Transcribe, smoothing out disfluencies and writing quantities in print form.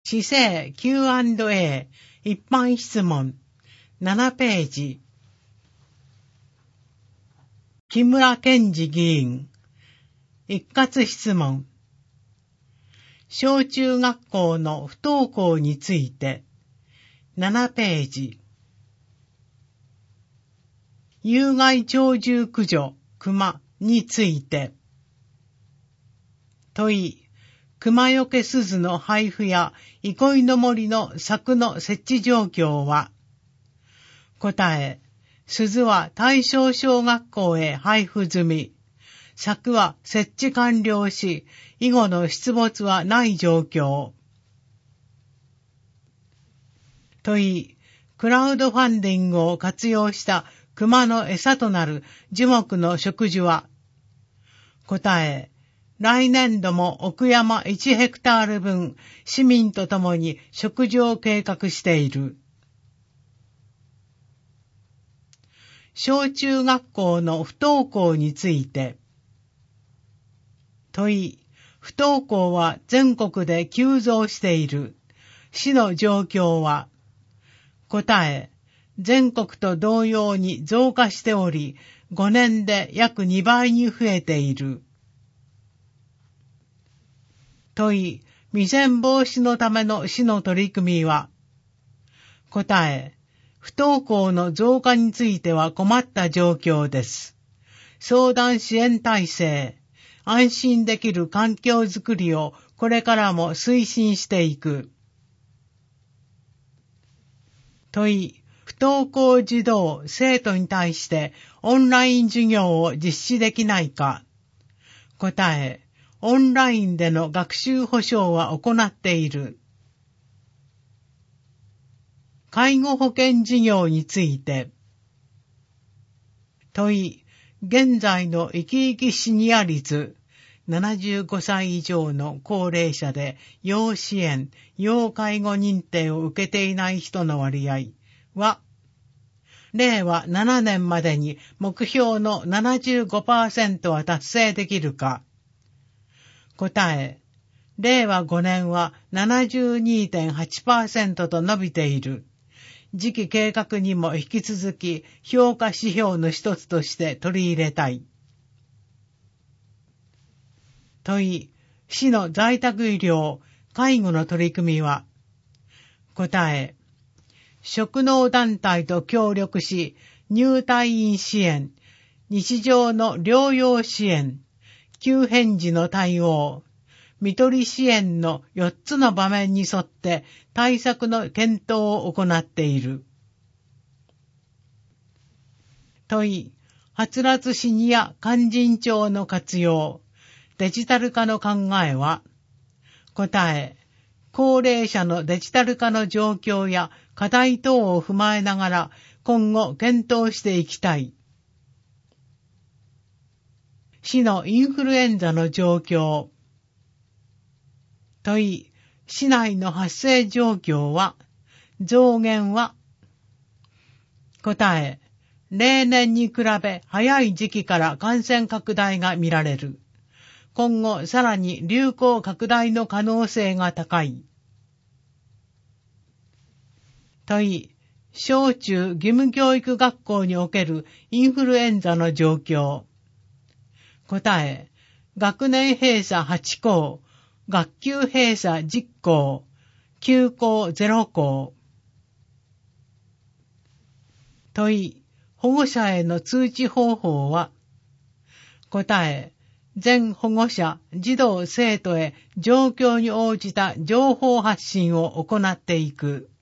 市政 Q&A 一般質問7ページ。木村健二議員一括質問。小中学校の不登校について7ページ。有害鳥獣駆除熊について問い。熊よけ鈴の配布や憩いの森の柵の設置状況は答え。鈴は対象小学校へ配布済み。柵は設置完了し、以後の出没はない状況。問い。クラウドファンディングを活用した熊の餌となる樹木の植樹は答え。来年度も奥山1ヘクタール分市民と共に植樹を計画している。小中学校の不登校について問い。不登校は全国で急増している。市の状況は答え。全国と同様に増加しており、5年で約2倍に増えている。問い。未然防止のための市の取り組みは答え。不登校の増加については困った状況です。相談支援体制、安心できる環境づくりをこれからも推進していく。問い。不登校児童、生徒に対してオンライン授業を実施できないか。答え。オンラインでの学習保障は行っている。介護保険事業について問い。現在の生き生きシニア率75歳以上の高齢者で要支援、要介護認定を受けていない人の割合は令和7年までに目標の 75% は達成できるか。答え。令和5年は 72.8% と伸びている。次期計画にも引き続き評価指標の一つとして取り入れたい。問い。市の在宅医療、介護の取り組みは答え。職能団体と協力し、入退院支援、日常の療養支援、急変時の対応、看取り支援の4つの場面に沿って対策の検討を行っている。問い。はつらつシニア勧進帳の活用、デジタル化の考えは答え。高齢者のデジタル化の状況や課題等を踏まえながら今後検討していきたい。市のインフルエンザの状況。問い。市内の発生状況は増減は答え。例年に比べ早い時期から感染拡大が見られる。今後さらに流行拡大の可能性が高い。問い。小中義務教育学校におけるインフルエンザの状況。答え。学年閉鎖8校、学級閉鎖10校、休校0校。問い。保護者への通知方法は答え。全保護者、児童生徒へ状況に応じた情報発信を行っていく。